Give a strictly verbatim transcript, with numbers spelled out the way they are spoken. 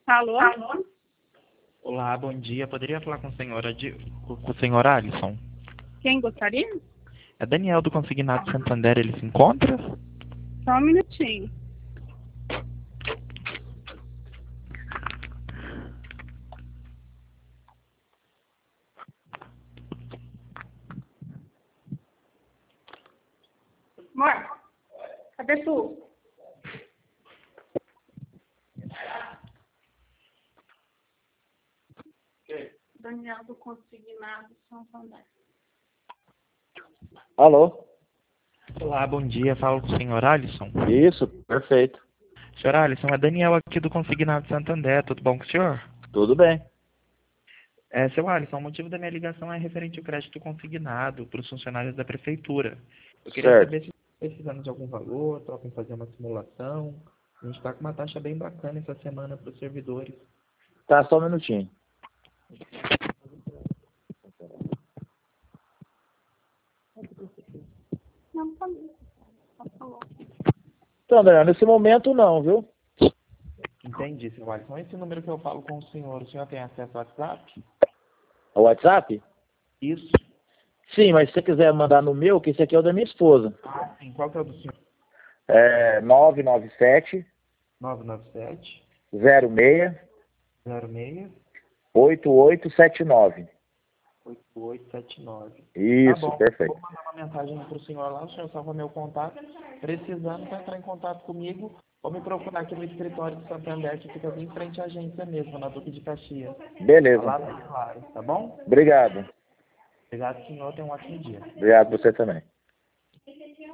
Alô? Olá, bom dia. Poderia falar com, a senhora de, com o senhor Alisson? Quem gostaria? É Daniel do Consignado Santander, ele se encontra? Só um minutinho. Amor, cadê tu? Daniel do Consignado Santander. Alô? Olá, bom dia. Falo com o senhor Alisson. Isso, perfeito. Senhor Alisson, é Daniel aqui do Consignado Santander. Tudo bom com o senhor? Tudo bem. É, seu Alisson, o motivo da minha ligação é referente ao crédito consignado para os funcionários da prefeitura. Eu queria Certo. saber se estão precisando de algum valor, trocam fazer uma simulação. A gente está com uma taxa bem bacana essa semana para os servidores. Tá, só um minutinho. Não, tá bom. Só falou. Então, Daniel, nesse momento não, viu? Entendi, seu Alisson. Esse número que eu falo com o senhor, o senhor tem acesso ao WhatsApp? O WhatsApp? Isso. Sim, mas se você quiser mandar no meu, que esse aqui é o da minha esposa. Ah, sim. Qual que é o do senhor? É nove nove sete, nove nove sete, zero seis, zero seis, oito oito sete nove. oito oito sete nove. Isso, Tá bom. perfeito. Vou mandar uma mensagem para o senhor lá, o senhor salva meu contato. Precisando para entrar em contato comigo, ou me procurar aqui no escritório do Santander, que fica bem em frente à agência mesmo, na Duque de Caxias. Beleza. Lá tá claro, tá bom? Obrigado. Obrigado, senhor. Tenha um ótimo dia. Obrigado você também.